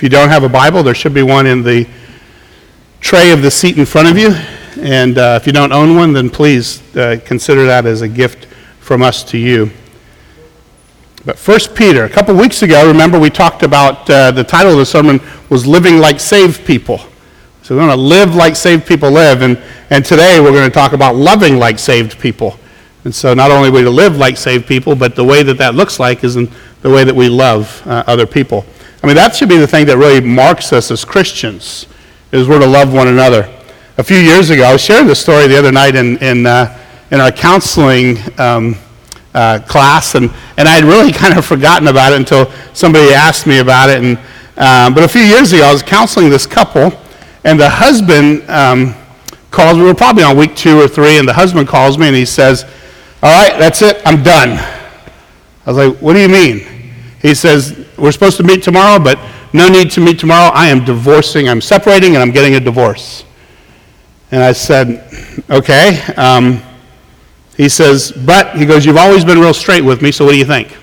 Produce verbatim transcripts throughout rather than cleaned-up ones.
you don't have a Bible, there should be one in the tray of the seat in front of you. And uh, if you don't own one, then please uh, consider that as a gift from us to you. But First Peter, a couple weeks ago, remember we talked about, uh, the title of the sermon was Living Like Saved People. So we're going to live like saved people live, and, and today we're going to talk about loving like saved people. And so not only are we to live like saved people, but the way that that looks like is in the way that we love uh, other people. I mean, that should be the thing that really marks us as Christians, is we're to love one another. A few years ago, I was sharing this story the other night in in, uh, in our counseling um, uh, class, and, and I had really kind of forgotten about it until somebody asked me about it. And uh, but a few years ago, I was counseling this couple, and the husband um, calls. We were probably on week two or three, and the husband calls me, and he says, "All right, that's it. I'm done." I was like, "What do you mean?" He says, "We're supposed to meet tomorrow, but no need to meet tomorrow. I am divorcing. I'm separating, and I'm getting a divorce." And I said, "Okay." Um, he says, "But," he goes, "you've always been real straight with me, so what do you think?"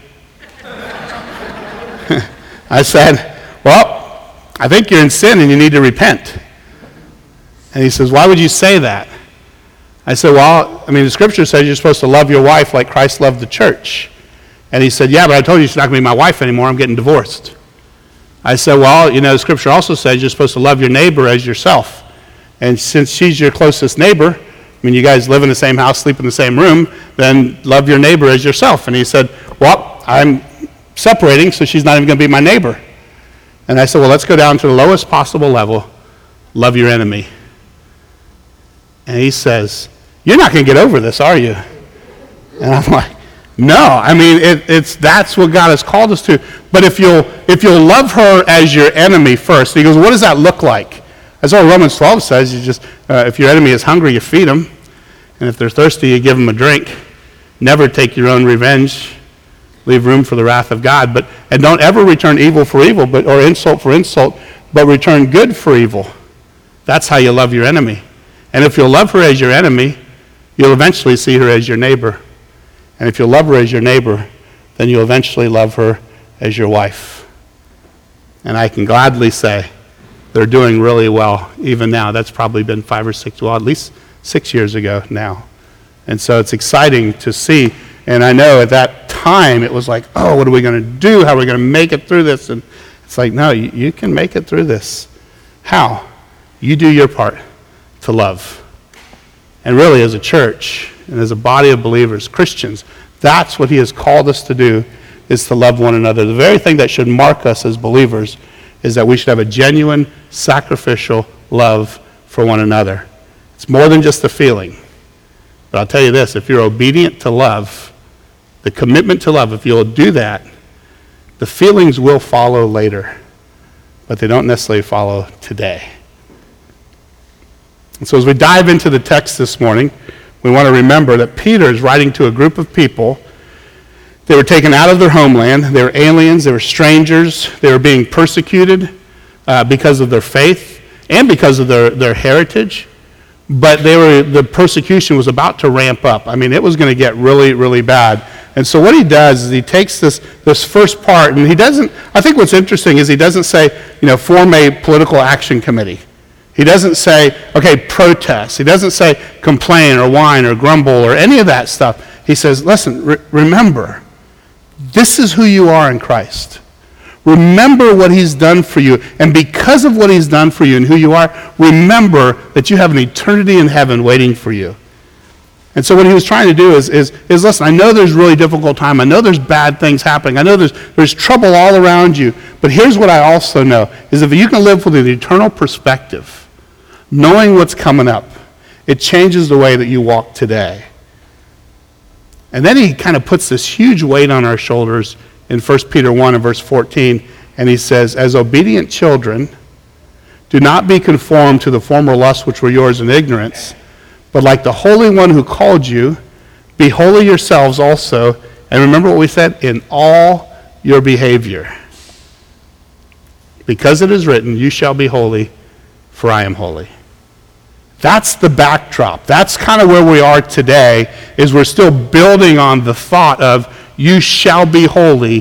I said, "Well, I think you're in sin and you need to repent." And he says, "Why would you say that?" I said, "Well, I mean, the scripture says you're supposed to love your wife like Christ loved the church." And he said, "Yeah, but I told you she's not going to be my wife anymore. I'm getting divorced." I said, "Well, you know, the scripture also says you're supposed to love your neighbor as yourself. And since she's your closest neighbor, I mean, you guys live in the same house, sleep in the same room, then love your neighbor as yourself." And he said, "Well, I'm separating, so she's not even going to be my neighbor." And I said, "Well, let's go down to the lowest possible level. Love your enemy." And he says, "You're not going to get over this, are you?" And I'm like, "No, I mean, it, it's that's what God has called us to. But if you'll if you'll love her as your enemy first," he goes, "what does that look like?" That's what Romans twelve says. You just uh, if your enemy is hungry, you feed him, and if they're thirsty, you give them a drink. Never take your own revenge. Leave room for the wrath of God. But and don't ever return evil for evil, but or insult for insult, but return good for evil. That's how you love your enemy. And if you'll love her as your enemy, you'll eventually see her as your neighbor. And if you'll love her as your neighbor, then you'll eventually love her as your wife." And I can gladly say they're doing really well even now. That's probably been five or six, well, at least six years ago now. And so it's exciting to see. And I know at that time it was like, oh, what are we going to do? How are we going to make it through this? And it's like, no, you, you can make it through this. How? You do your part to love. And really, as a church and as a body of believers, Christians, that's what he has called us to do, is to love one another. The very thing that should mark us as believers is that we should have a genuine, sacrificial love for one another. It's more than just a feeling. But I'll tell you this, if you're obedient to love, the commitment to love, if you'll do that, the feelings will follow later, but they don't necessarily follow today. And so as we dive into the text this morning, we want to remember that Peter is writing to a group of people. They were taken out of their homeland. They were aliens. They were strangers. They were being persecuted uh, because of their faith and because of their, their heritage. But they were the persecution was about to ramp up. I mean, it was going to get really, really bad. And so what he does is he takes this, this first part, and he doesn't, I think what's interesting is he doesn't say, you know, form a political action committee. He doesn't say, okay, protest. He doesn't say complain or whine or grumble or any of that stuff. He says, listen, re- remember, this is who you are in Christ. Remember what he's done for you. And because of what he's done for you and who you are, remember that you have an eternity in heaven waiting for you. And so what he was trying to do is, is, is listen, I know there's really difficult time. I know there's bad things happening. I know there's, there's trouble all around you. But here's what I also know, is if you can live with an eternal perspective, knowing what's coming up, it changes the way that you walk today. And then he kind of puts this huge weight on our shoulders in First Peter one and verse fourteen, and he says, as obedient children, do not be conformed to the former lusts which were yours in ignorance, but like the Holy One who called you, be holy yourselves also, and remember what we said, in all your behavior. Because it is written, you shall be holy, for I am holy. That's the backdrop. That's kind of where we are today, is we're still building on the thought of you shall be holy,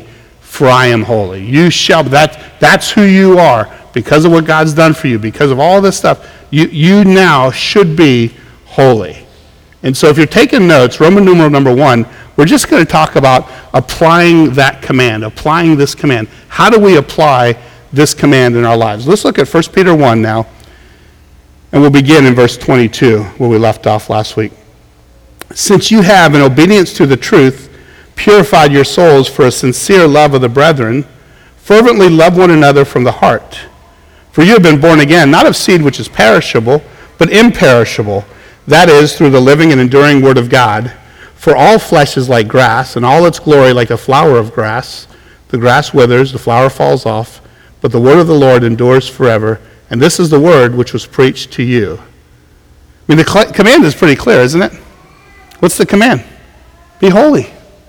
for I am holy. You shall, that, that's who you are. Because of what God's done for you, because of all this stuff, you, you now should be holy. And so if you're taking notes, Roman numeral number one, we're just going to talk about applying that command, applying this command. How do we apply this command in our lives? Let's look at First Peter one now, and we'll begin in verse twenty-two, where we left off last week. Since you have, in obedience to the truth, purified your souls for a sincere love of the brethren, fervently love one another from the heart. For you have been born again, not of seed which is perishable, but imperishable, that is, through the living and enduring word of God. For all flesh is like grass, and all its glory like the flower of grass. The grass withers, the flower falls off, but the word of the Lord endures forever. And this is the word which was preached to you. I mean, the cl- command is pretty clear, isn't it? What's the command? Be holy.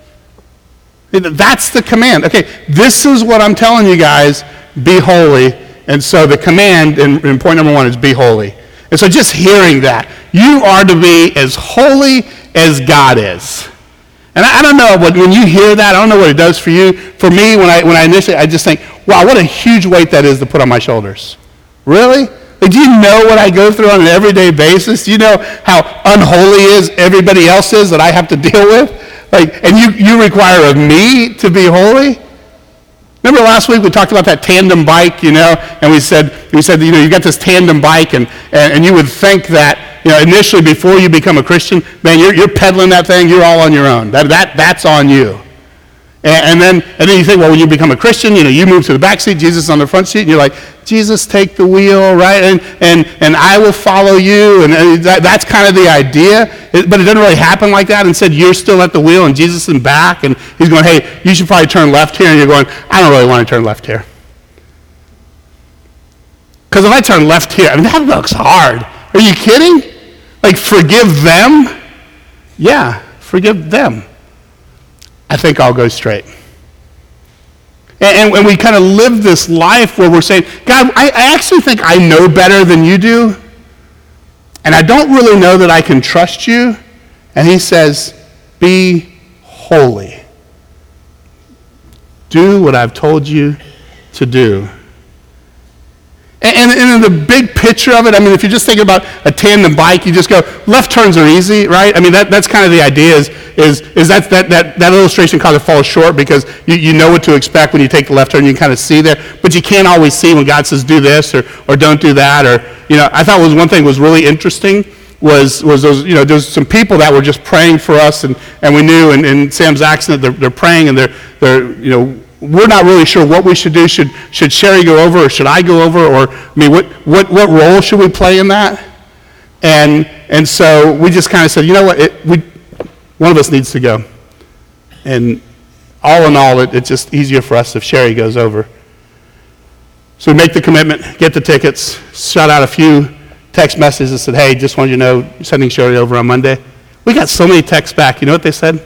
That's the command. Okay, this is what I'm telling you guys, be holy. And so the command in, in point number one is be holy. And so just hearing that, you are to be as holy as God is. And I, I don't know, what, when you hear that, I don't know what it does for you. For me, when I when I initially, I just think, wow, what a huge weight that is to put on my shoulders. Really? Like, do you know what I go through on an everyday basis? Do you know how unholy is everybody else is that I have to deal with? Like, and you, you require of me to be holy? Remember last week we talked about that tandem bike, you know, and we said, we said, you know, you got this tandem bike, and, and, and you would think that, you know, initially before you become a Christian, man, you're, you're pedaling that thing, you're all on your own. That, that, that's on you. And, and then and then you think, well, when you become a Christian, you know, you move to the back seat, Jesus is on the front seat, and you're like, Jesus, take the wheel, right? And and and I will follow you. And, and that, that's kind of the idea. It, but it doesn't really happen like that. Instead, you're still at the wheel, and Jesus is in back, and he's going, hey, you should probably turn left here. And you're going, I don't really want to turn left here. Because if I turn left here, I mean, that looks hard. Are you kidding? Like, forgive them? Yeah, forgive them. I think I'll go straight. And, and, and we kind of live this life where we're saying, God, I, I actually think I know better than you do, and I don't really know that I can trust you. And he says, be holy. Do what I've told you to do. And, and in the big picture of it, I mean, if you're just thinking about a tandem bike, you just go, left turns are easy, right? I mean, that, that's kind of the idea is, is, is that, that, that, that illustration kind of falls short because you, you know what to expect when you take the left turn. You can kind of see there, but you can't always see when God says do this or, or don't do that. Or, you know, I thought was one thing was really interesting was, was those, you know, there's some people that were just praying for us, and, and we knew in, in Sam's accident, they're, they're praying, and they're, they're, you know, we're not really sure what we should do. Should should Sherry go over, or should I go over, or I mean, what what what role should we play in that? And and so we just kind of said, you know what, it, we one of us needs to go. And all in all, it, it's just easier for us if Sherry goes over. So we make the commitment, get the tickets, shot out a few text messages that said, hey, just wanted you to know, sending Sherry over on Monday. We got so many texts back. You know what they said?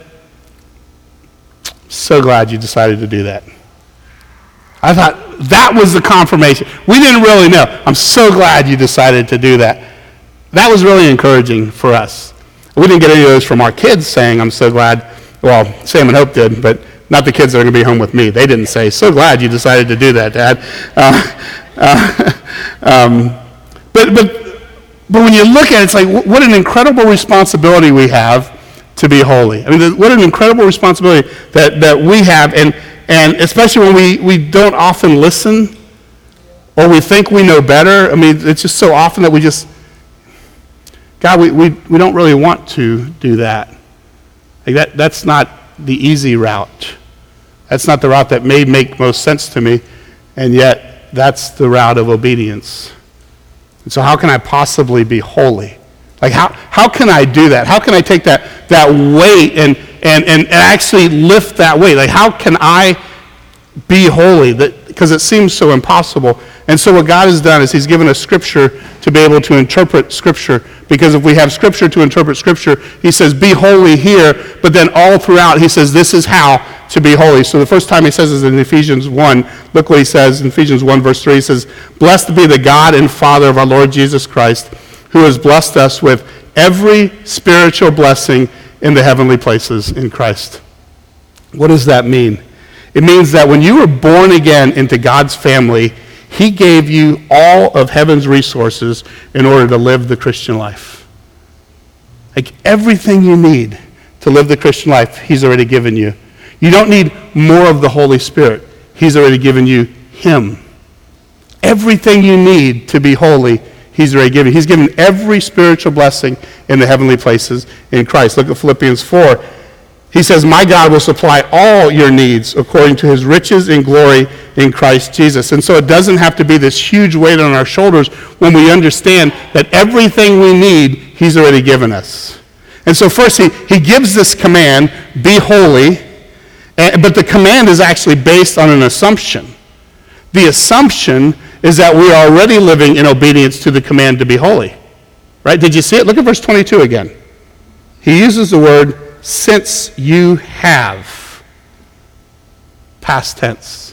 So glad you decided to do that. I thought that was the confirmation. We didn't really know. I'm so glad you decided to do that. That was really encouraging for us. We didn't get any of those from our kids saying, I'm so glad. Well, Sam and Hope did, but not the kids that are going to be home with me. They didn't say, so glad you decided to do that, Dad. Uh, uh, um, but, but, but when you look at it, it's like, what an incredible responsibility we have to be holy. I mean, what an incredible responsibility that, that we have, and, and especially when we, we don't often listen, or we think we know better. I mean, it's just so often that we just, God, we, we, we don't really want to do that. Like that. That's not the easy route. That's not the route that may make most sense to me, and yet that's the route of obedience. And so how can I possibly be holy? Like, how, how can I do that? How can I take that, that weight and, and, and actually lift that weight? Like, how can I be holy? That, because it seems so impossible. And so what God has done is he's given us Scripture to be able to interpret Scripture. Because if we have Scripture to interpret Scripture, he says, be holy here, but then all throughout he says, this is how to be holy. So the first time he says is in Ephesians one. Look what he says in Ephesians one, verse three. He says, blessed be the God and Father of our Lord Jesus Christ, who has blessed us with every spiritual blessing in the heavenly places in Christ. What does that mean? It means that when you were born again into God's family, he gave you all of heaven's resources in order to live the Christian life. Like everything you need to live the Christian life, he's already given you. You don't need more of the Holy Spirit. He's already given you him. Everything you need to be holy, he's already given. He's given every spiritual blessing in the heavenly places in Christ. Look at Philippians four. He says, my God will supply all your needs according to his riches in glory in Christ Jesus. And so it doesn't have to be this huge weight on our shoulders when we understand that everything we need, he's already given us. And so first he, he gives this command, be holy, and, but the command is actually based on an assumption. The assumption is that we are already living in obedience to the command to be holy. Right? Did you see it? Look at verse twenty-two again. He uses the word, since you have. Past tense.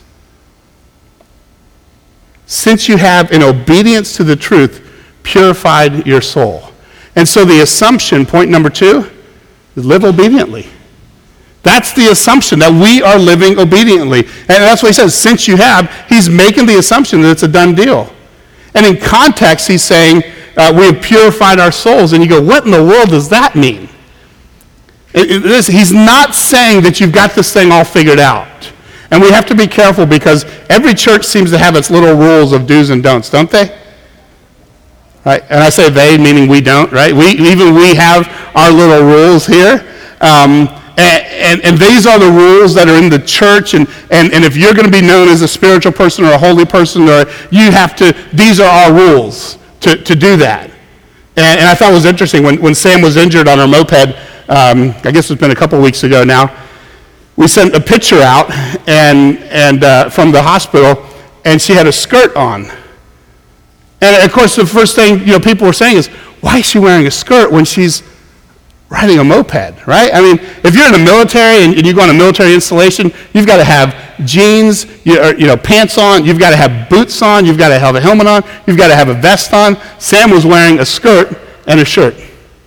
Since you have, in obedience to the truth, purified your soul. And so the assumption, point number two, is live obediently. That's the assumption, that we are living obediently. And that's what he says, since you have, he's making the assumption that it's a done deal. And in context, he's saying, uh, we have purified our souls. And you go, what in the world does that mean? It, it, this, he's not saying that you've got this thing all figured out. And we have to be careful because every church seems to have its little rules of do's and don'ts, don't they? Right? And I say they, meaning we don't, right? We, even we have our little rules here. Um, and, and, and these are the rules that are in the church. And, and, and if you're going to be known as a spiritual person or a holy person, or you have to, these are our rules to, to do that. And, and I thought it was interesting when, when Sam was injured on her moped, um, I guess it's been a couple weeks ago now, we sent a picture out and, and uh, from the hospital, and she had a skirt on. And of course, the first thing you know people were saying is, why is she wearing a skirt when she's riding a moped, right? I mean, if you're in the military and, and you go on a military installation, you've got to have jeans, you, or, you know, pants on, you've got to have boots on, you've got to have a helmet on, you've got to have a vest on. Sam was wearing a skirt and a shirt.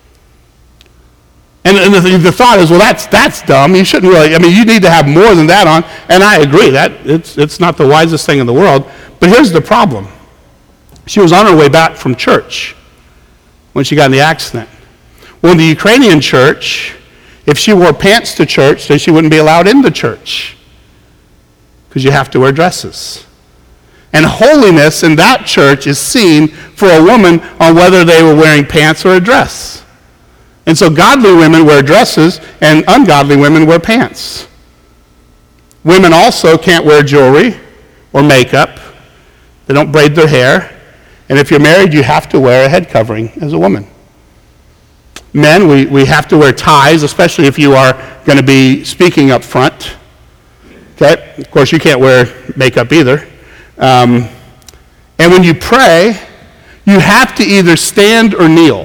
And, and the, the thought is, well, that's that's dumb. You shouldn't really, I mean, you need to have more than that on. And I agree, that it's it's not the wisest thing in the world. But here's the problem. She was on her way back from church when she got in the accident. Well, in the Ukrainian church, if she wore pants to church, then she wouldn't be allowed into church because you have to wear dresses. And holiness in that church is seen for a woman on whether they were wearing pants or a dress. And so godly women wear dresses and ungodly women wear pants. Women also can't wear jewelry or makeup. They don't braid their hair. And if you're married, you have to wear a head covering as a woman. Men, we, we have to wear ties, especially if you are going to be speaking up front. Okay? Of course, you can't wear makeup either. Um, and when you pray, you have to either stand or kneel.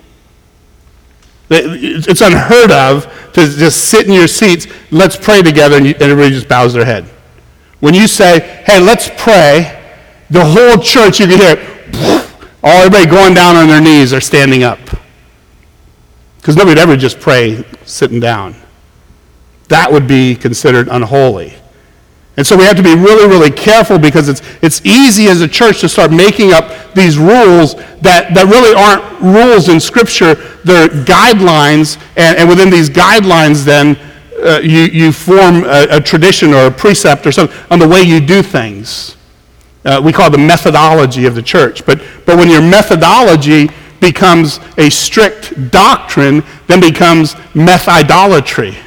It's unheard of to just sit in your seats, let's pray together, and, you, and everybody just bows their head. When you say, hey, let's pray, the whole church, you can hear, all everybody going down on their knees or standing up. Because nobody would ever just pray sitting down. That would be considered unholy. And so we have to be really, really careful because it's it's easy as a church to start making up these rules that, that really aren't rules in Scripture. They're guidelines, and, and within these guidelines then uh, you, you form a, a tradition or a precept or something on the way you do things. Uh, we call it the methodology of the church. But, but when your methodology becomes a strict doctrine, then becomes methidolatry.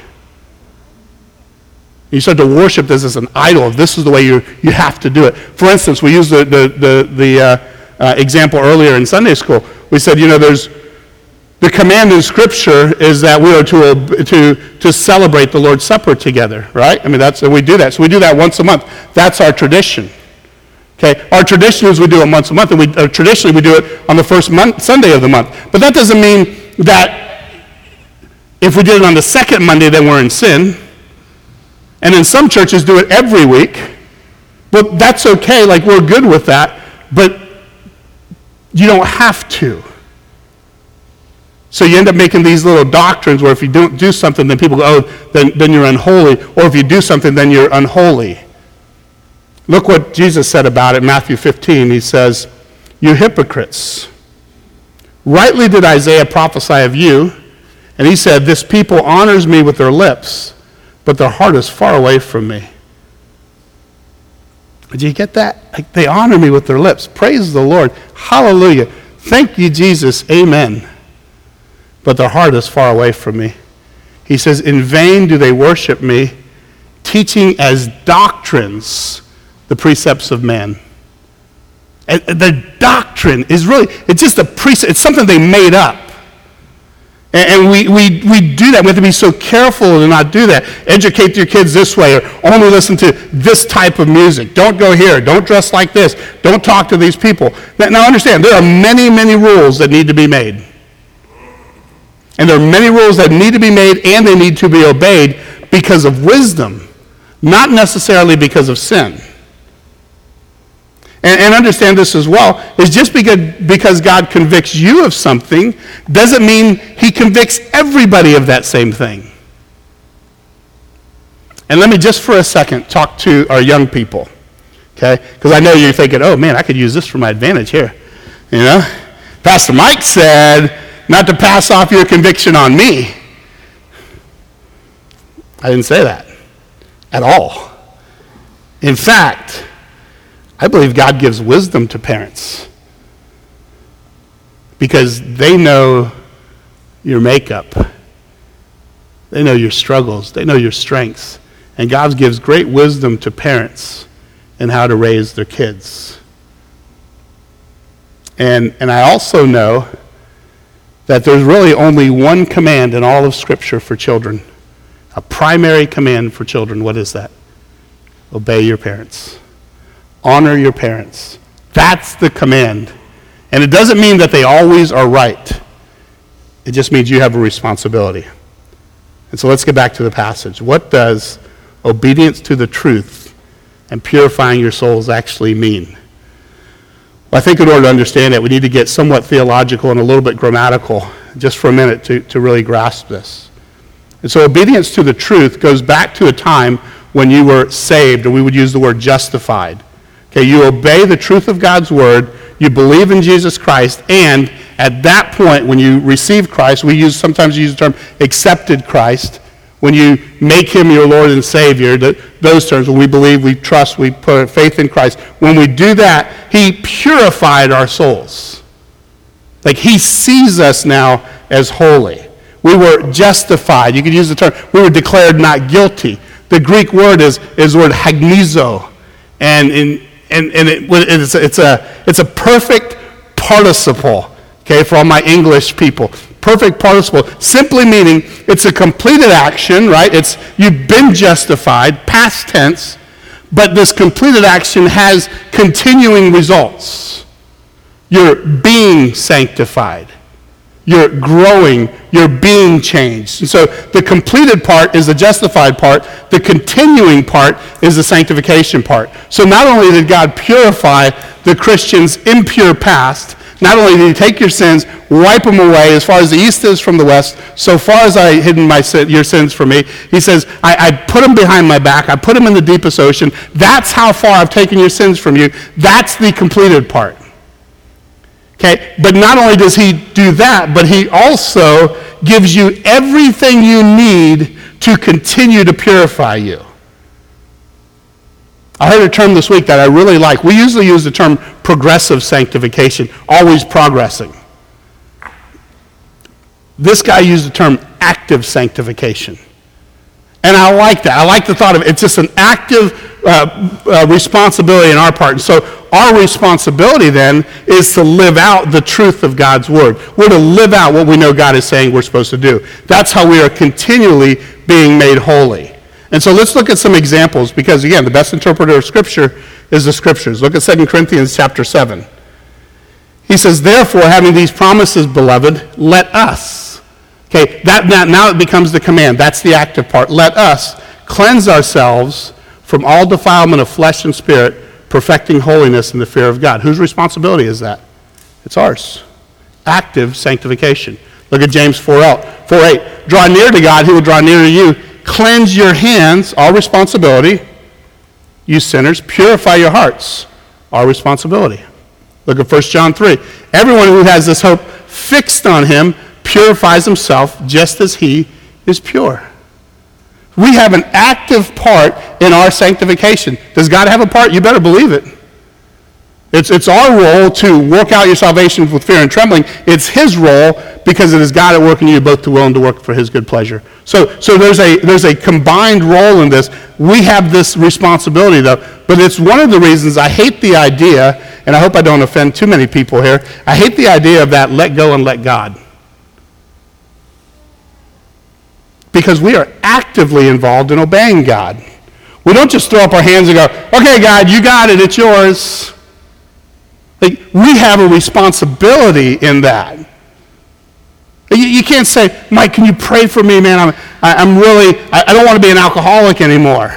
You start to worship this as an idol. This is the way you you have to do it. For instance, we used the the the, the uh, uh, example earlier in Sunday school. We said, you know, there's the command in Scripture is that we are to to to celebrate the Lord's Supper together, right? I mean, that's we do that. So we do that once a month. That's our tradition. Okay, our tradition is we do it once a month, and we uh, traditionally we do it on the first month, Sunday of the month. But that doesn't mean that if we did it on the second Monday, then we're in sin. And then some churches do it every week. But that's okay, like we're good with that. But you don't have to. So you end up making these little doctrines where if you don't do something, then people go, oh, then, then you're unholy. Or if you do something, then you're unholy. Look what Jesus said about it in Matthew fifteen. He says, you hypocrites, rightly did Isaiah prophesy of you, and he said, this people honors me with their lips, but their heart is far away from me. Did you get that? Like, they honor me with their lips. Praise the Lord. Hallelujah. Thank you, Jesus. Amen. But their heart is far away from me. He says, in vain do they worship me, teaching as doctrines the precepts of man. And the doctrine is really, it's just a precept. It's something they made up. And we, we, we do that. We have to be so careful to not do that. Educate your kids this way, or only listen to this type of music. Don't go here. Don't dress like this. Don't talk to these people. Now understand, there are many, many rules that need to be made. And there are many rules that need to be made and they need to be obeyed because of wisdom, not necessarily because of sin. And, and understand this as well, is just because, because God convicts you of something doesn't mean he convicts everybody of that same thing. And let me just for a second talk to our young people, okay? Because I know you're thinking, oh man, I could use this for my advantage here. You know? Pastor Mike said not to pass off your conviction on me. I didn't say that at all. In fact, I believe God gives wisdom to parents because they know your makeup. They know your struggles. They know your strengths. And God gives great wisdom to parents in how to raise their kids. And, and I also know that there's really only one command in all of Scripture for children. A primary command for children. What is that? Obey your parents. Honor your parents. That's the command. And it doesn't mean that they always are right. It just means you have a responsibility. And so let's get back to the passage. What does obedience to the truth and purifying your souls actually mean? Well, I think in order to understand it, we need to get somewhat theological and a little bit grammatical just for a minute to, to really grasp this. And so obedience to the truth goes back to a time when you were saved, or we would use the word justified. Okay, you obey the truth of God's word, you believe in Jesus Christ, and at that point when you receive Christ, we use sometimes use the term accepted Christ, when you make him your Lord and Savior, the, those terms, when we believe, we trust, we put faith in Christ. When we do that, he purified our souls. Like he sees us now as holy. We were justified. You could use the term, we were declared not guilty. The Greek word is, is the word hagnizo. And in And, and it, it's, a, it's, a, it's a perfect participle, okay, for all my English people. Perfect participle, simply meaning it's a completed action, right? It's you've been justified, past tense, but this completed action has continuing results. You're being sanctified. You're growing. You're being changed. And so the completed part is the justified part. The continuing part is the sanctification part. So not only did God purify the Christian's impure past, not only did he take your sins, wipe them away as far as the east is from the west, so far as I hidden my sin, your sins from me, he says, I, I put them behind my back. I put them in the deepest ocean. That's how far I've taken your sins from you. That's the completed part. Okay, but not only does he do that, but he also gives you everything you need to continue to purify you. I heard a term this week that I really like. We usually use the term progressive sanctification, always progressing. This guy used the term active sanctification. And I like that. I like the thought of it. It's just an active uh, uh, responsibility on our part. And so our responsibility then is to live out the truth of God's word. We're to live out what we know God is saying we're supposed to do. That's how we are continually being made holy. And so let's look at some examples because, again, the best interpreter of Scripture is the Scriptures. Look at Second Corinthians chapter seven. He says, therefore, having these promises, beloved, let us. Okay, that, that now it becomes the command. That's the active part. Let us cleanse ourselves from all defilement of flesh and spirit, perfecting holiness in the fear of God. Whose responsibility is that? It's ours. Active sanctification. Look at James four eight. Draw near to God, he will draw near to you. Cleanse your hands, our responsibility. You sinners, purify your hearts, our responsibility. Look at First John three. Everyone who has this hope fixed on him purifies himself just as he is pure. We have an active part in our sanctification. Does God have a part? You better believe it. It's, it's our role to work out your salvation with fear and trembling. It's his role because it is God at work in you both to will and to work for his good pleasure. So, so there's a there's a combined role in this. We have this responsibility, though. But it's one of the reasons I hate the idea, and I hope I don't offend too many people here, I hate the idea of that let go and let God. Because we are actively involved in obeying God. We don't just throw up our hands and go, okay, God, you got it, it's yours. Like, we have a responsibility in that. You, you can't say, Mike, can you pray for me, man? I'm, I, I'm really, I, I don't want to be an alcoholic anymore.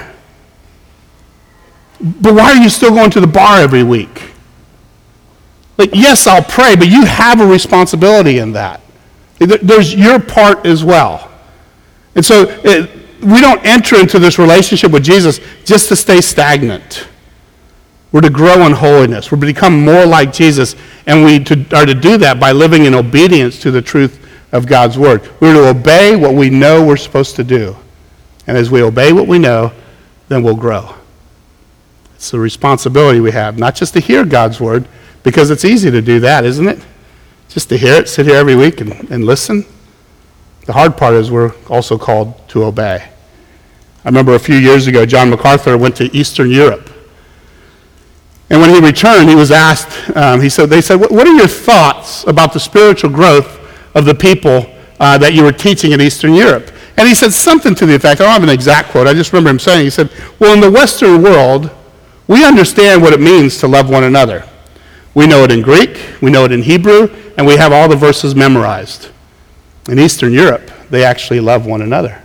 But why are you still going to the bar every week? Like, yes, I'll pray, but you have a responsibility in that. There's your part as well. And so it, we don't enter into this relationship with Jesus just to stay stagnant. We're to grow in holiness. We're to become more like Jesus, and we to, are to do that by living in obedience to the truth of God's word. We're to obey what we know we're supposed to do. And as we obey what we know, then we'll grow. It's the responsibility we have, not just to hear God's word, because it's easy to do that, isn't it? Just to hear it, sit here every week and, and listen. The hard part is we're also called to obey. I remember a few years ago, John MacArthur went to Eastern Europe. And when he returned, he was asked, um, he said, they said, what are your thoughts about the spiritual growth of the people uh, that you were teaching in Eastern Europe? And he said something to the effect, I don't have an exact quote, I just remember him saying, he said, well, in the Western world, we understand what it means to love one another. We know it in Greek, we know it in Hebrew, and we have all the verses memorized. In Eastern Europe, they actually love one another.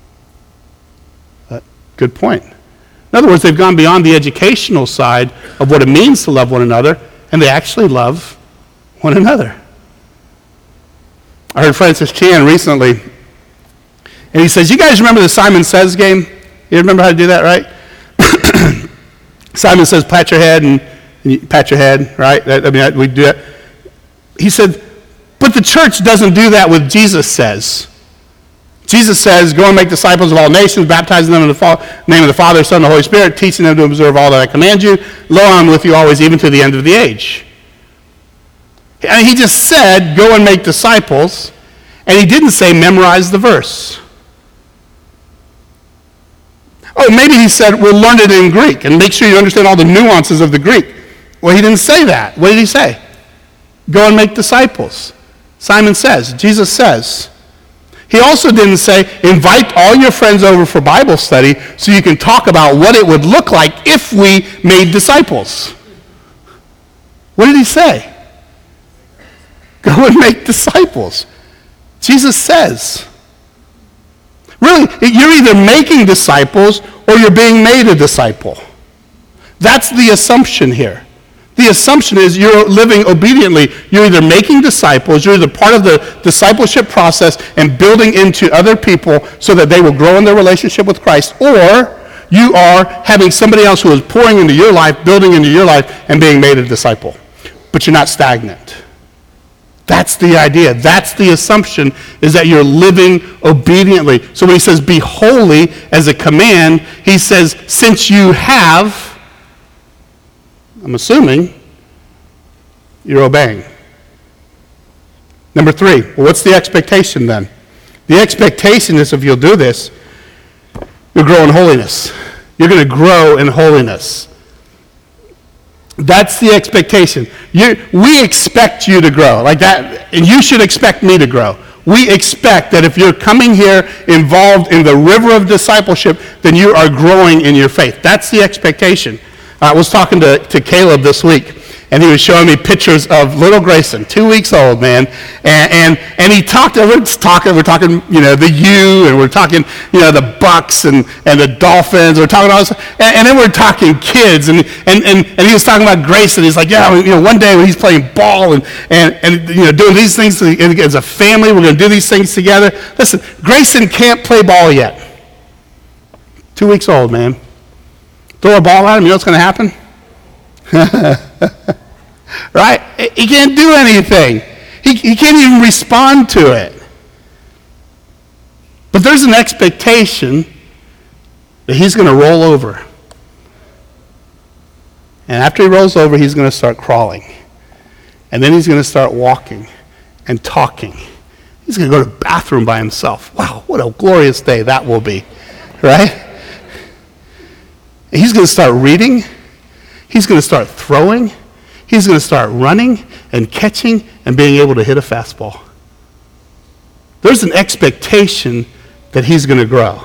But, good point. In other words, they've gone beyond the educational side of what it means to love one another, and they actually love one another. I heard Francis Chan recently, and he says, you guys remember the Simon Says game? You remember how to do that, right? Simon Says, pat your head, and, and you pat your head, right? That, I mean, we do that. He said, but the church doesn't do that with Jesus Says. Jesus says, go and make disciples of all nations, baptizing them in the fa- name of the Father, Son, and the Holy Spirit, teaching them to observe all that I command you. Lo, I'm with you always, even to the end of the age. And he just said, go and make disciples, and he didn't say, memorize the verse. Oh, maybe he said, well, learn it in Greek, and make sure you understand all the nuances of the Greek. Well, he didn't say that. What did he say? Go and make disciples. Simon Says, Jesus says. He also didn't say, invite all your friends over for Bible study so you can talk about what it would look like if we made disciples. What did he say? Go and make disciples. Jesus says. Really, you're either making disciples or you're being made a disciple. That's the assumption here. The assumption is you're living obediently. You're either making disciples, you're either part of the discipleship process and building into other people so that they will grow in their relationship with Christ, or you are having somebody else who is pouring into your life, building into your life, and being made a disciple. But you're not stagnant. That's the idea. That's the assumption, is that you're living obediently. So when he says be holy as a command, he says since you have, I'm assuming, you're obeying. Number three, well, what's the expectation then? The expectation is if you'll do this, you'll grow in holiness. You're going to grow in holiness. That's the expectation. You, we expect you to grow like that, and you should expect me to grow. We expect that if you're coming here involved in the river of discipleship, then you are growing in your faith. That's the expectation. I was talking to, to Caleb this week, and he was showing me pictures of little Grayson, two weeks old, man. And and, and he talked, we're talking, we're talking, you know, the U, and we're talking, you know, the Bucks and, and the Dolphins. We're talking all this, and, and then we're talking kids, and, and, and, and he was talking about Grayson. He's like, yeah, you know, one day when he's playing ball and, and, and you know, doing these things as a family, we're going to do these things together. Listen, Grayson can't play ball yet. Two weeks old, man. Throw a ball at him, you know what's going to happen? Right? He can't do anything. He, he can't even respond to it. But there's an expectation that he's going to roll over. And after he rolls over, he's going to start crawling. And then he's going to start walking and talking. He's going to go to the bathroom by himself. Wow, what a glorious day that will be. Right? He's going to start reading. He's going to start throwing. He's going to start running and catching and being able to hit a fastball. There's an expectation that he's going to grow.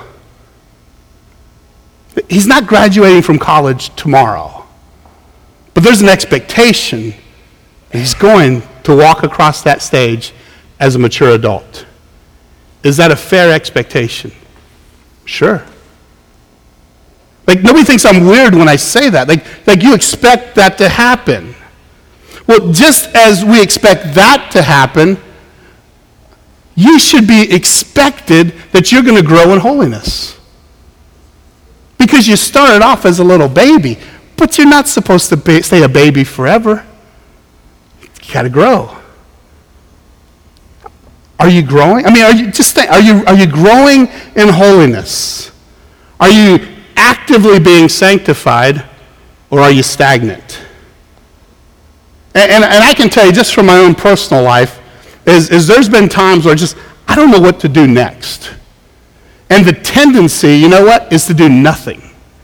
He's not graduating from college tomorrow, but there's an expectation that he's going to walk across that stage as a mature adult. Is that a fair expectation? Sure. Like, nobody thinks I'm weird when I say that. Like, like you expect that to happen. Well, just as we expect that to happen, you should be expected that you're going to grow in holiness. Because you started off as a little baby, but you're not supposed to be, stay a baby forever. You got to grow. Are you growing? I mean, are you just think, are you are you growing in holiness? Are you actively being sanctified, or are you stagnant? And, and, and I can tell you just from my own personal life, is, is there's been times where just, I don't know what to do next. And the tendency, you know what, is to do nothing.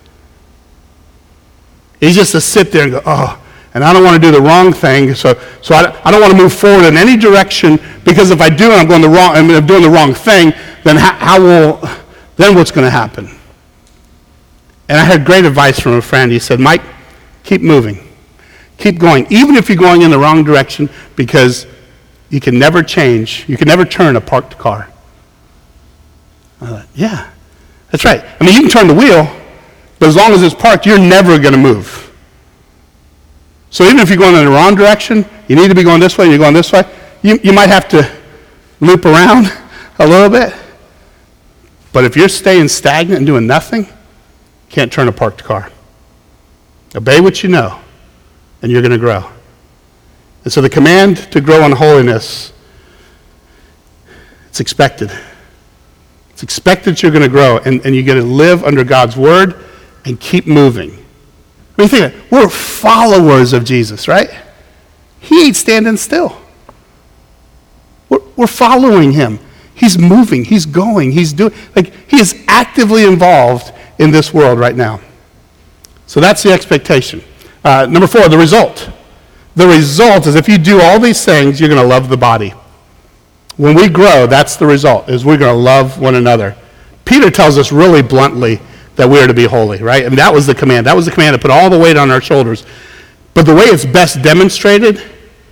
It's just to sit there and go, oh, and I don't want to do the wrong thing, so so I, I don't want to move forward in any direction, because if I do and I'm going the wrong, I'm doing the wrong thing, then how, how will, then what's going to happen? And I had great advice from a friend. He said, Mike, keep moving. Keep going, even if you're going in the wrong direction, because you can never change, you can never turn a parked car. I thought, yeah, that's right. I mean, you can turn the wheel, but as long as it's parked, you're never going to move. So even if you're going in the wrong direction, you need to be going this way, you're going this way, you, you might have to loop around a little bit. But if you're staying stagnant and doing nothing, can't turn a parked car. Obey what you know, and you're going to grow. And so the command to grow in holiness, it's expected. It's expected that you're going to grow, and, and you're going to live under God's word and keep moving. I mean, think of it. We're followers of Jesus, right? He ain't standing still. We're, we're following him. He's moving. He's going. He's doing, like, he is actively involved in this world right now. So that's the expectation. Uh, number four, the result. The result is if you do all these things, you're going to love the body. When we grow, that's the result, is we're going to love one another. Peter tells us really bluntly that we are to be holy, right? And that was the command. That was the command to put all the weight on our shoulders. But the way it's best demonstrated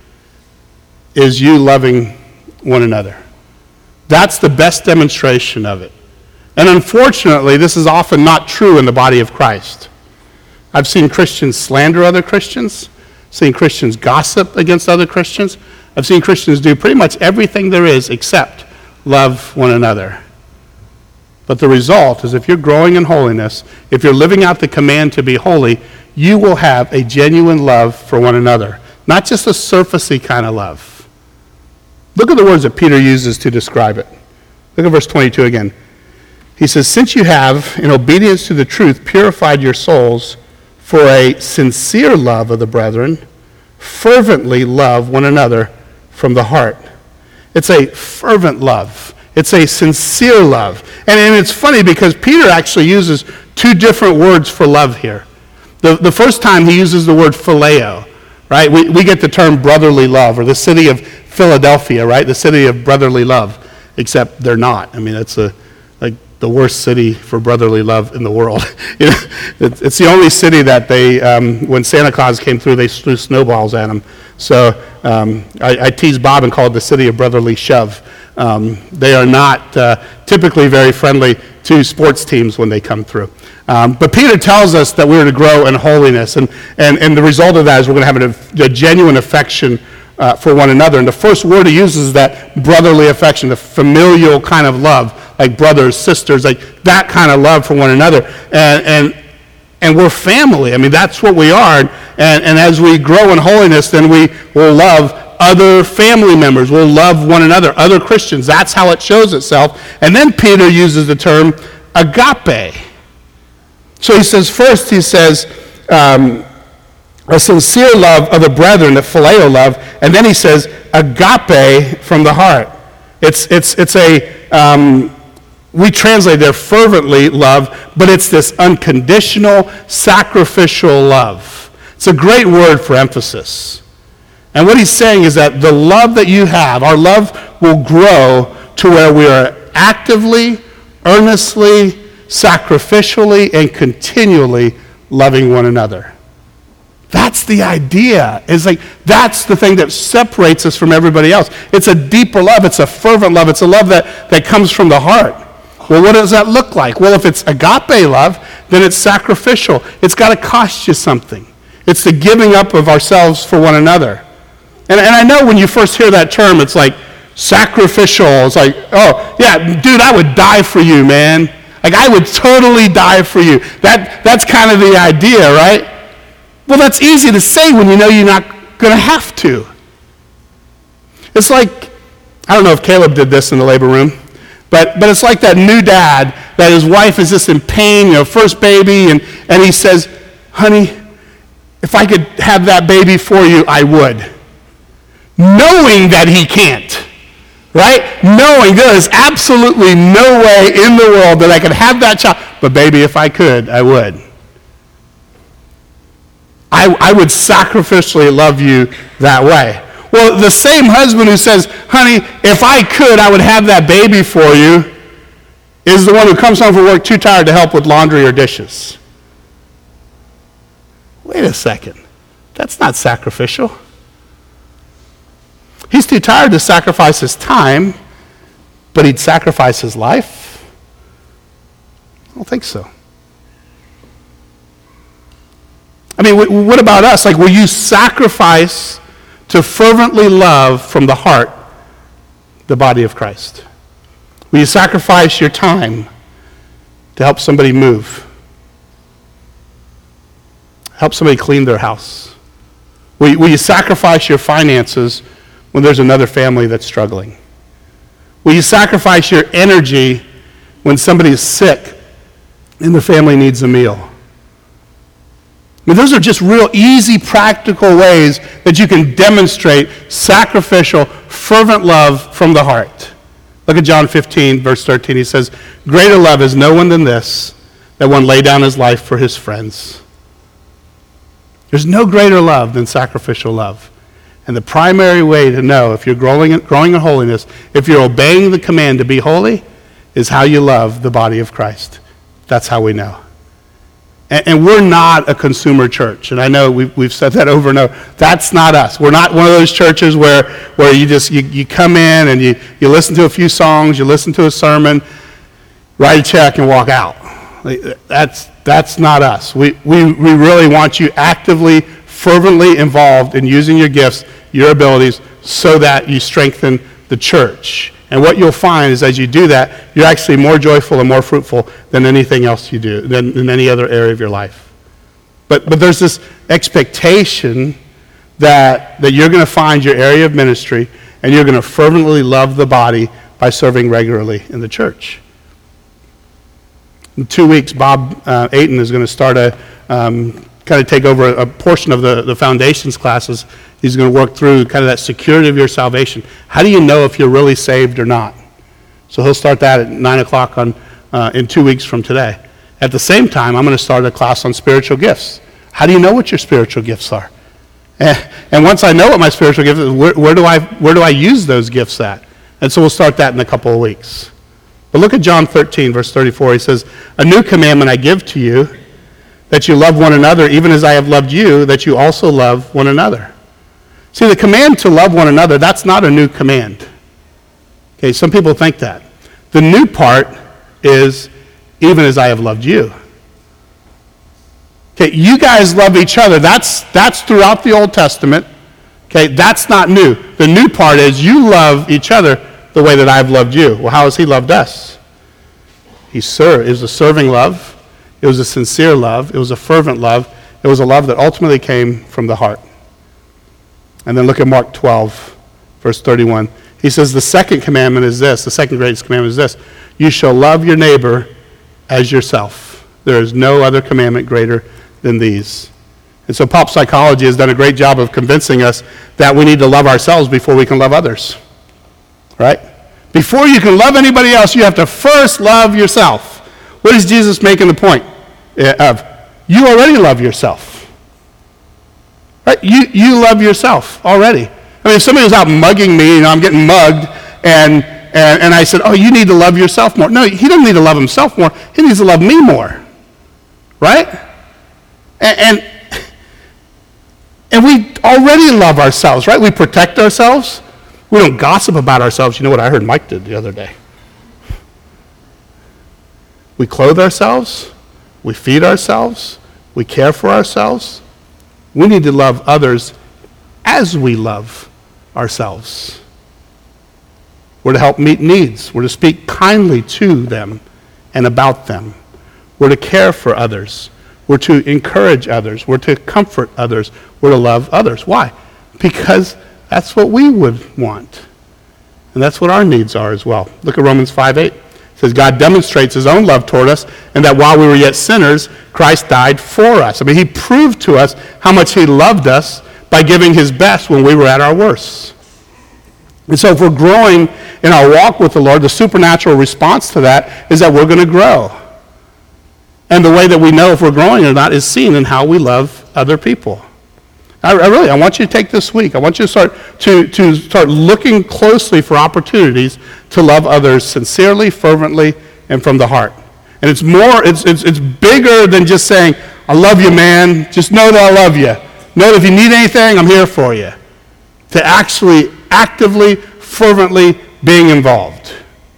is you loving one another. That's the best demonstration of it. And unfortunately, this is often not true in the body of Christ. I've seen Christians slander other Christians, seen Christians gossip against other Christians. I've seen Christians do pretty much everything there is except love one another. But the result is if you're growing in holiness, if you're living out the command to be holy, you will have a genuine love for one another, not just a surfacey kind of love. Look at the words that Peter uses to describe it. Look at verse twenty-two again. He says, since you have, in obedience to the truth, purified your souls for a sincere love of the brethren, fervently love one another from the heart. It's a fervent love. It's a sincere love. And, and it's funny because Peter actually uses two different words for love here. The, the first time he uses the word phileo, right? We, we get the term brotherly love, or the city of Philadelphia, right? The city of brotherly love, except they're not. I mean, it's a, like, the worst city for brotherly love in the world. You know, it's, it's the only city that they, um, when Santa Claus came through, they threw snowballs at him. So um, I, I tease Bob and call it the city of brotherly shove. Um, they are not uh, typically very friendly to sports teams when they come through. Um, but Peter tells us that we're to grow in holiness, and, and, and the result of that is we're going to have a, a genuine affection uh, for one another. And the first word he uses is that brotherly affection, the familial kind of love, like brothers, sisters, like that kind of love for one another. And, and, and we're family. I mean, that's what we are. And, and as we grow in holiness, then we will love other family members. We'll love one another, other Christians. That's how it shows itself. And then Peter uses the term agape. So he says, first he says, um, a sincere love of the brethren, a phileo love, and then he says, agape from the heart. It's it's it's a, um, we translate there fervently love, but it's this unconditional, sacrificial love. It's a great word for emphasis. And what he's saying is that the love that you have, our love will grow to where we are actively, earnestly, sacrificially, and continually loving one another. That's the idea. It's like, that's the thing that separates us from everybody else. It's a deeper love. It's a fervent love. It's a love that, that comes from the heart. Well, what does that look like? Well, if it's agape love, then it's sacrificial. It's got to cost you something. It's the giving up of ourselves for one another. And, and I know when you first hear that term, it's like sacrificial. It's like, oh, yeah, dude, I would die for you, man. Like, I would totally die for you. That That's kind of the idea, right? Well, that's easy to say when you know you're not going to have to. It's like, I don't know if Caleb did this in the labor room, but but it's like that new dad that his wife is just in pain, you know, first baby, and, and he says, honey, if I could have that baby for you, I would. Knowing that he can't, right? Knowing there is absolutely no way in the world that I could have that child, but baby, if I could, I would. I, I would sacrificially love you that way. Well, the same husband who says, honey, if I could, I would have that baby for you, is the one who comes home from work too tired to help with laundry or dishes. Wait a second. That's not sacrificial. He's too tired to sacrifice his time, but he'd sacrifice his life? I don't think so. I mean, what about us? Like, will you sacrifice to fervently love from the heart the body of Christ? Will you sacrifice your time to help somebody move? Help somebody clean their house? Will you, will you sacrifice your finances when there's another family that's struggling? Will you sacrifice your energy when somebody is sick and the family needs a meal? I mean, those are just real easy, practical ways that you can demonstrate sacrificial, fervent love from the heart. Look at John fifteen, verse thirteen. He says, greater love is no one than this, that one lay down his life for his friends. There's no greater love than sacrificial love. And the primary way to know if you're growing in, growing in holiness, if you're obeying the command to be holy, is how you love the body of Christ. That's how we know. And, and we're not a consumer church. And I know we've, we've said that over and over. That's not us. We're not one of those churches where, where you just you, you come in and you, you listen to a few songs, you listen to a sermon, write a check, and walk out. That's that's not us. We, we, we really want you actively, fervently involved in using your gifts, your abilities, so that you strengthen the church. And what you'll find is as you do that, you're actually more joyful and more fruitful than anything else you do, than in any other area of your life. But but there's this expectation that, that you're going to find your area of ministry and you're going to fervently love the body by serving regularly in the church. In two weeks, Bob uh, Ayton is going to start a, um, kind of take over a, a portion of the, the foundations classes. He's going to work through kind of that security of your salvation. How do you know if you're really saved or not? So he'll start that at nine o'clock on uh, in two weeks from today. At the same time, I'm going to start a class on spiritual gifts. How do you know what your spiritual gifts are? And, and once I know what my spiritual gifts are, where, where do I where do I use those gifts at? And so we'll start that in a couple of weeks. But look at John thirteen, verse thirty-four. He says, a new commandment I give to you, that you love one another, even as I have loved you, that you also love one another. See, the command to love one another, that's not a new command. Okay, some people think that. The new part is, even as I have loved you. Okay, you guys love each other. That's, that's throughout the Old Testament. Okay, that's not new. The new part is you love each other the way that I've loved you. Well, how has he loved us? He served. It was a serving love. It was a sincere love. It was a fervent love. It was a love that ultimately came from the heart. And then look at Mark twelve, verse thirty-one. He says the second commandment is this. The second greatest commandment is this. You shall love your neighbor as yourself. There is no other commandment greater than these. And so pop psychology has done a great job of convincing us that we need to love ourselves before we can love others. Right? Before you can love anybody else, you have to first love yourself. What is Jesus making the point of? You already love yourself. Right? You, you love yourself already. I mean, if somebody was out mugging me, you know, I'm getting mugged, and, and, and I said, oh, you need to love yourself more. No, he doesn't need to love himself more. He needs to love me more. Right? And, and, and we already love ourselves, right? We protect ourselves. We don't gossip about ourselves. You know what I heard Mike did the other day? We clothe ourselves. We feed ourselves. We care for ourselves. We need to love others as we love ourselves. We're to help meet needs. We're to speak kindly to them and about them. We're to care for others. We're to encourage others. We're to comfort others. We're to love others. Why? Because that's what we would want. And that's what our needs are as well. Look at Romans five eight. It says, God demonstrates his own love toward us, and that while we were yet sinners, Christ died for us. I mean, he proved to us how much he loved us by giving his best when we were at our worst. And so if we're growing in our walk with the Lord, the supernatural response to that is that we're going to grow. And the way that we know if we're growing or not is seen in how we love other people. I, I really, I want you to take this week. I want you to start to, to start looking closely for opportunities to love others sincerely, fervently, and from the heart. And it's more, it's, it's, it's bigger than just saying, I love you, man. Just know that I love you. Know that if you need anything, I'm here for you. To actually, actively, fervently being involved.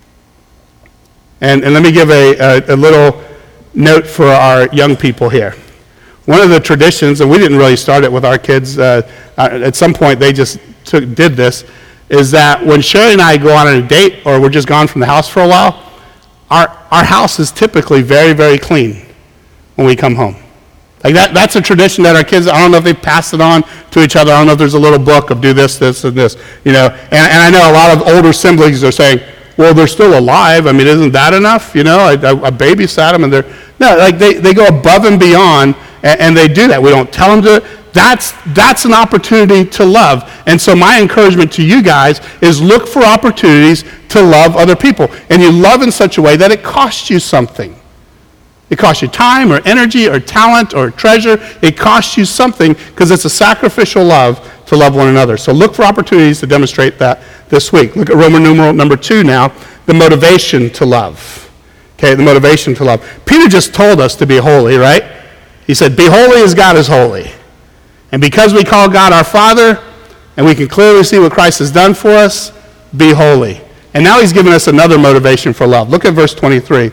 And, and let me give a, a, a little note for our young people here. One of the traditions, and we didn't really start it with our kids, uh, at some point they just took, did this, is that when Sherry and I go on a date or we're just gone from the house for a while, our, our house is typically very, very clean when we come home. Like that, that's a tradition that our kids, I don't know if they pass it on to each other. I don't know if there's a little book of do this, this, and this. You know, and, and I know a lot of older siblings are saying, well, they're still alive. I mean, isn't that enough? You know, I, I, I babysat them, and they're, no, like they, they go above and beyond, and, and they do that. We don't tell them to. That's, that's an opportunity to love. And so my encouragement to you guys is look for opportunities to love other people. And you love in such a way that it costs you something. It costs you time or energy or talent or treasure. It costs you something because it's a sacrificial love to love one another. So look for opportunities to demonstrate that this week. Look at Roman numeral number two now, the motivation to love. Okay, the motivation to love. Peter just told us to be holy, right? He said, be holy as God is holy. And because we call God our Father, and we can clearly see what Christ has done for us, be holy. And now he's given us another motivation for love. Look at verse twenty-three.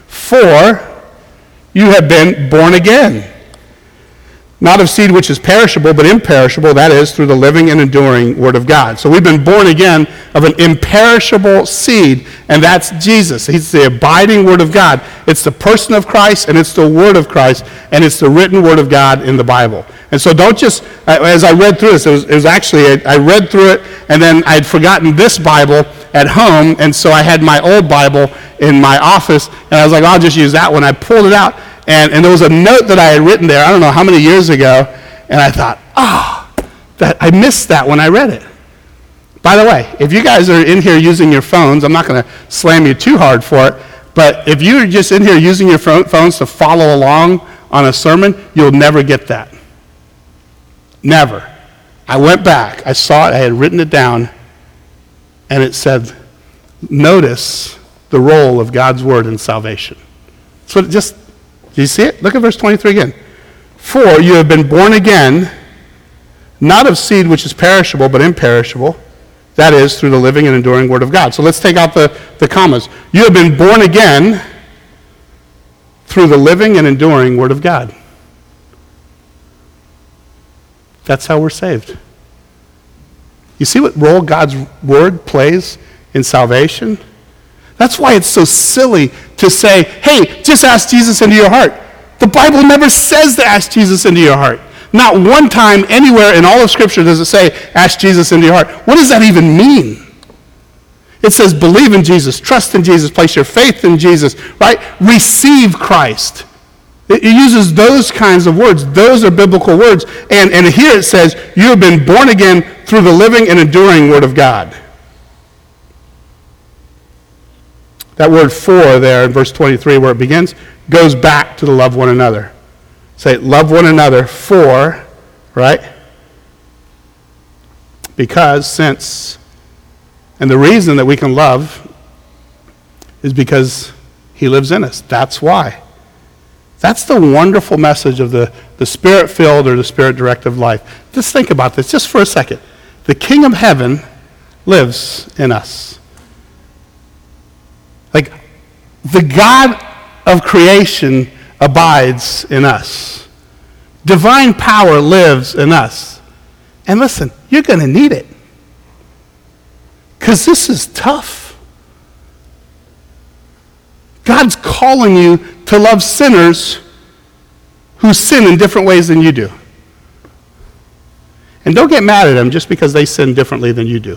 For you have been born again. Not of seed which is perishable, but imperishable, that is, through the living and enduring Word of God. So we've been born again of an imperishable seed, and that's Jesus. He's the abiding Word of God. It's the person of Christ, and it's the Word of Christ, and it's the written Word of God in the Bible. And so don't just, as I read through this, it was, it was actually, I read through it, and then I'd forgotten this Bible at home, and so I had my old Bible in my office, and I was like, I'll just use that one. I pulled it out, and, and there was a note that I had written there, I don't know how many years ago, and I thought, ah, oh, that I missed that when I read it. By the way, if you guys are in here using your phones, I'm not going to slam you too hard for it, but if you're just in here using your phones to follow along on a sermon, you'll never get that. Never. I went back, I saw it, I had written it down, and it said, notice the role of God's word in salvation. So it just, do you see it? Look at verse twenty-three again. For you have been born again, not of seed which is perishable, but imperishable. That is, through the living and enduring word of God. So let's take out the, the commas. You have been born again through the living and enduring word of God. That's how we're saved. You see what role God's word plays in salvation? That's why it's so silly to say, hey, just ask Jesus into your heart. The Bible never says to ask Jesus into your heart. Not one time anywhere in all of Scripture does it say, ask Jesus into your heart. What does that even mean? It says, believe in Jesus, trust in Jesus, place your faith in Jesus, right? Receive Christ. It uses those kinds of words. Those are biblical words. And, and here it says, you have been born again through the living and enduring word of God. That word for there in verse twenty-three where it begins goes back to the love one another. Say, love one another for, right? Because, since, and the reason that we can love is because he lives in us. That's why. That's the wonderful message of the, the Spirit-filled or the Spirit-directed life. Just think about this just for a second. The King of Heaven lives in us. Like, the God of creation abides in us. Divine power lives in us. And listen, you're going to need it. Because this is tough. God's calling you to love sinners who sin in different ways than you do. And don't get mad at them just because they sin differently than you do.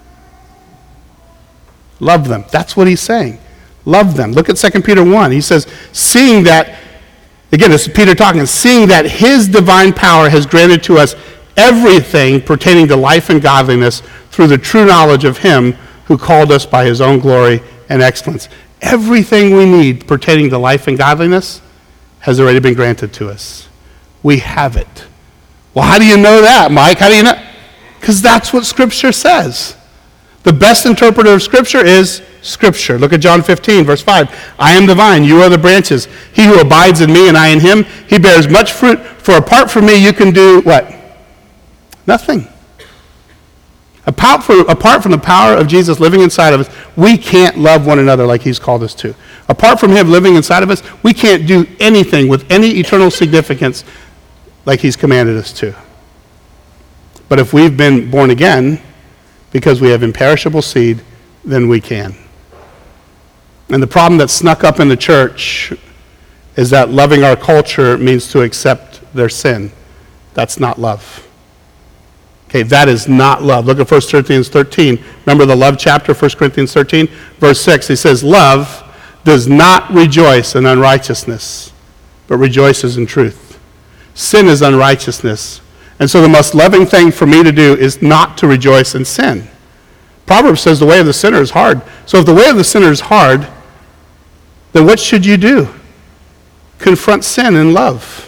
Love them. That's what he's saying. Love them. Look at Second Peter one. He says, seeing that, again, this is Peter talking, seeing that his divine power has granted to us everything pertaining to life and godliness through the true knowledge of him who called us by his own glory and excellence. Everything we need pertaining to life and godliness has already been granted to us. We have it. Well, how do you know that, Mike? How do you know? Because that's what Scripture says. The best interpreter of Scripture is Scripture. Look at John fifteen, verse five. I am the vine, you are the branches. He who abides in me and I in him, he bears much fruit. For apart from me, you can do what? Nothing. Apart from, apart from the power of Jesus living inside of us, we can't love one another like he's called us to. Apart from him living inside of us, we can't do anything with any eternal significance like he's commanded us to. But if we've been born again, because we have imperishable seed, then we can. And the problem that snuck up in the church is that loving our culture means to accept their sin. That's not love. Okay, that is not love. Look at First Corinthians thirteen. Remember the love chapter, First Corinthians thirteen? Verse six, he says, love does not rejoice in unrighteousness, but rejoices in truth. Sin is unrighteousness. And so the most loving thing for me to do is not to rejoice in sin. Proverbs says the way of the sinner is hard. So if the way of the sinner is hard, then what should you do? Confront sin in love.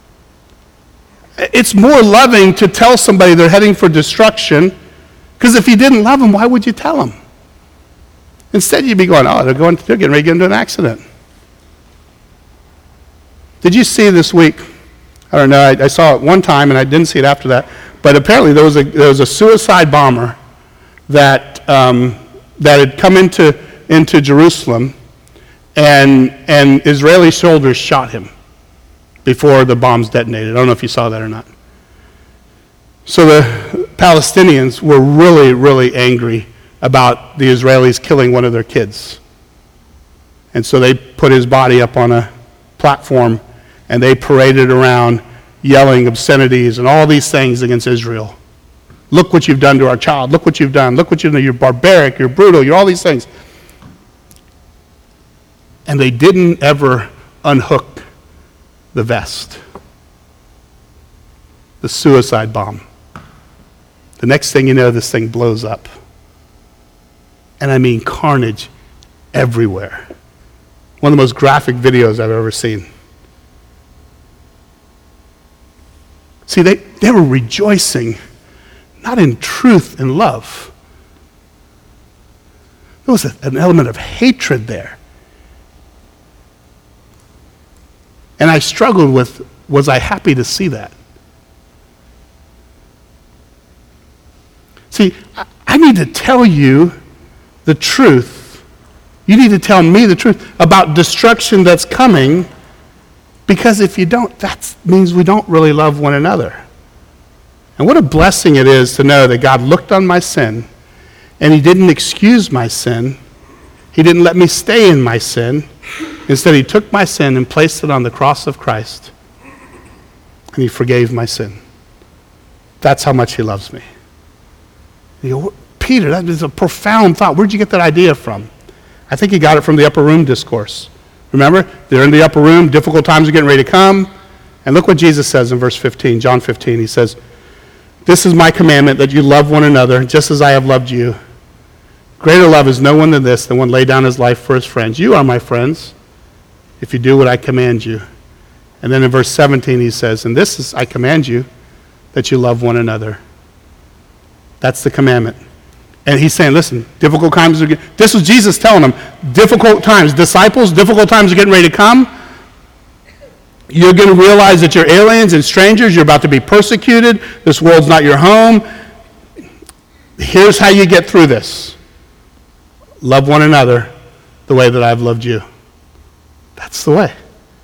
It's more loving to tell somebody they're heading for destruction, because if you didn't love them, why would you tell them? Instead, you'd be going, oh, they're, going, they're getting ready to get into an accident. Did you see this week? I don't know. I, I saw it one time, and I didn't see it after that. But apparently there was a, there was a suicide bomber that um, that had come into, into Jerusalem, and, and Israeli soldiers shot him before the bombs detonated. I don't know if you saw that or not. So the Palestinians were really, really angry about the Israelis killing one of their kids. And so they put his body up on a platform, and they paraded around yelling obscenities and all these things against Israel. Look what you've done to our child. Look what you've done. Look what you've done. You're barbaric. You're brutal. You're all these things. And they didn't ever unhook the vest. The suicide bomb. The next thing you know, this thing blows up. And I mean carnage everywhere. One of the most graphic videos I've ever seen. See, they, they were rejoicing, not in truth and love. There was a, an element of hatred there. And I struggled with, was I happy to see that? See, I, I need to tell you the truth. You need to tell me the truth about destruction that's coming, because if you don't, that means we don't really love one another. And what a blessing it is to know that God looked on my sin, and he didn't excuse my sin. He didn't let me stay in my sin. Instead, he took my sin and placed it on the cross of Christ, and he forgave my sin. That's how much he loves me. You go, Peter, that is a profound thought. Where'd you get that idea from? I think he got it from the upper room discourse. Remember, they're in the upper room, difficult times are getting ready to come. And look what Jesus says in verse fifteen, John fifteen. He says, "This is my commandment, that you love one another, just as I have loved you. Greater love is no one than this, than one lay down his life for his friends. You are my friends, if you do what I command you." And then in verse seventeen he says, "And this is, I command you, that you love one another." That's the commandment. And he's saying, listen, difficult times are getting, this was Jesus telling them, difficult times, disciples, difficult times are getting ready to come. You're going to realize that you're aliens and strangers. You're about to be persecuted. This world's not your home. Here's how you get through this. Love one another the way that I've loved you. That's the way.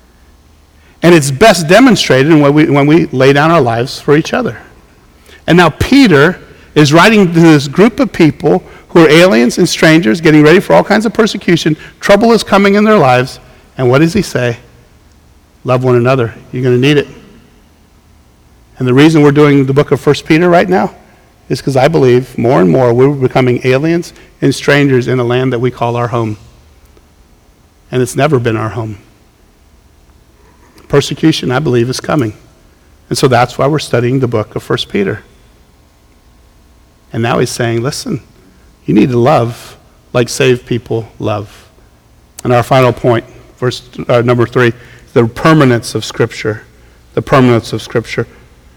And it's best demonstrated when we, when we lay down our lives for each other. And now Peter is writing to this group of people who are aliens and strangers, getting ready for all kinds of persecution. Trouble is coming in their lives. And what does he say? Love one another. You're going to need it. And the reason we're doing the book of First Peter right now is because I believe more and more we're becoming aliens and strangers in a land that we call our home. And it's never been our home. Persecution, I believe, is coming. And so that's why we're studying the book of First Peter. And now he's saying, listen, you need to love like saved people love. And our final point, verse uh, number three, the permanence of Scripture. The permanence of Scripture.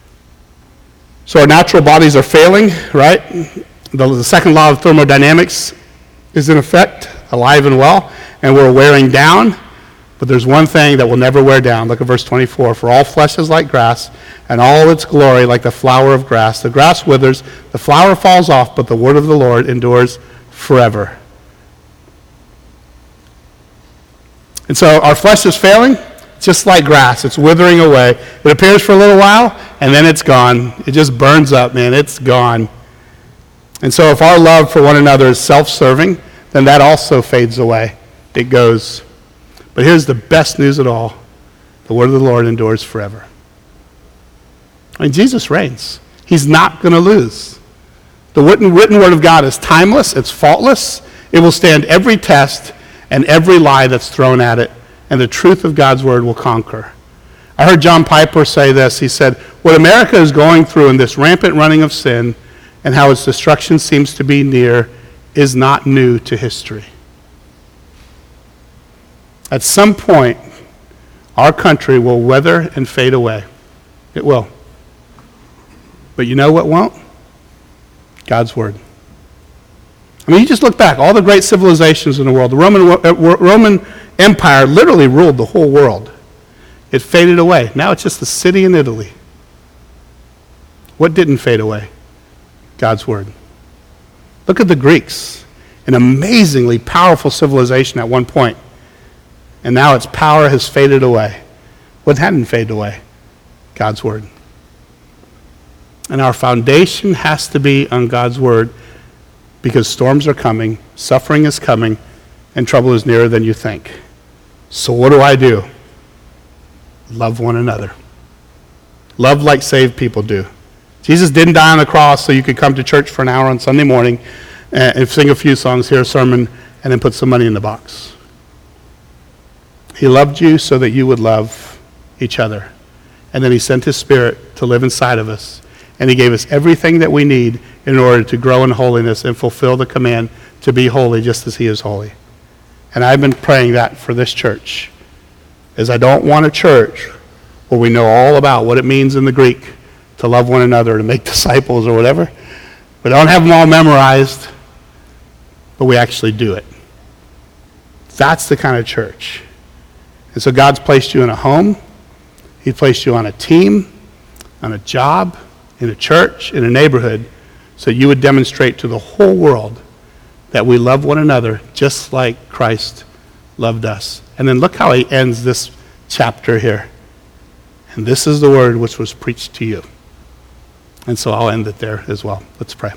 So our natural bodies are failing, right? The, the second law of thermodynamics is in effect, alive and well, and we're wearing down. But there's one thing that will never wear down. Look at verse twenty-four. "For all flesh is like grass, and all its glory like the flower of grass. The grass withers, the flower falls off, but the word of the Lord endures forever." And so our flesh is failing, just like grass. It's withering away. It appears for a little while, and then it's gone. It just burns up, man. It's gone. And so if our love for one another is self-serving, then that also fades away. It goes. But here's the best news of all. The word of the Lord endures forever. I mean, Jesus reigns. He's not going to lose. The written, written word of God is timeless. It's faultless. It will stand every test and every lie that's thrown at it. And the truth of God's word will conquer. I heard John Piper say this. He said, what America is going through in this rampant running of sin and how its destruction seems to be near is not new to history. At some point, our country will wither and fade away. It will. But you know what won't? God's word. I mean, you just look back, all the great civilizations in the world. The Roman, Roman Empire literally ruled the whole world. It faded away. Now it's just a city in Italy. What didn't fade away? God's word. Look at the Greeks, an amazingly powerful civilization at one point. And now its power has faded away. What hadn't faded away? God's word. And our foundation has to be on God's word, because storms are coming, suffering is coming, and trouble is nearer than you think. So what do I do? Love one another. Love like saved people do. Jesus didn't die on the cross so you could come to church for an hour on Sunday morning and sing a few songs, hear a sermon, and then put some money in the box. He loved you so that you would love each other. And then he sent his Spirit to live inside of us. And he gave us everything that we need in order to grow in holiness and fulfill the command to be holy just as he is holy. And I've been praying that for this church, as I don't want a church where we know all about what it means in the Greek to love one another, to make disciples or whatever. We don't have them all memorized. but we actually do it. That's the kind of church. And so God's placed you in a home. He placed you on a team, on a job, in a church, in a neighborhood, so you would demonstrate to the whole world that we love one another just like Christ loved us. And then look how he ends this chapter here. And this is the word which was preached to you. And so I'll end it there as well. Let's pray.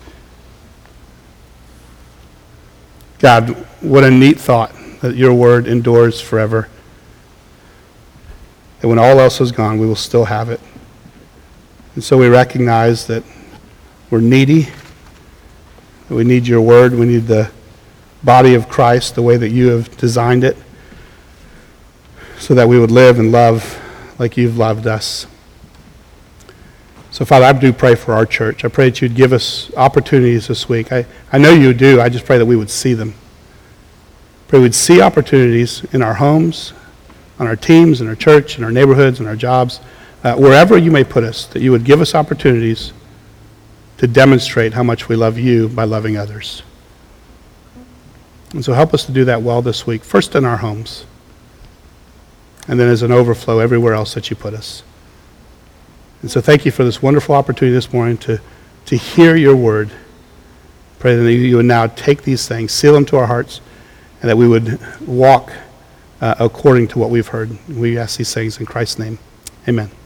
God, what a neat thought that your word endures forever. That when all else is gone, we will still have it. And so we recognize that we're needy, that we need your word, we need the body of Christ the way that you have designed it, so that we would live and love like you've loved us. So, Father, I do pray for our church. I pray that you'd give us opportunities this week. I, I know you do. I just pray that we would see them. Pray we'd see opportunities in our homes, on our teams, in our church, in our neighborhoods, in our jobs, uh, wherever you may put us, that you would give us opportunities to demonstrate how much we love you by loving others. And so help us to do that well this week, first in our homes, and then as an overflow everywhere else that you put us. And so thank you for this wonderful opportunity this morning to, to hear your word. Pray that you would now take these things, seal them to our hearts, and that we would walk uh, according to what we've heard. We ask these things in Christ's name. Amen.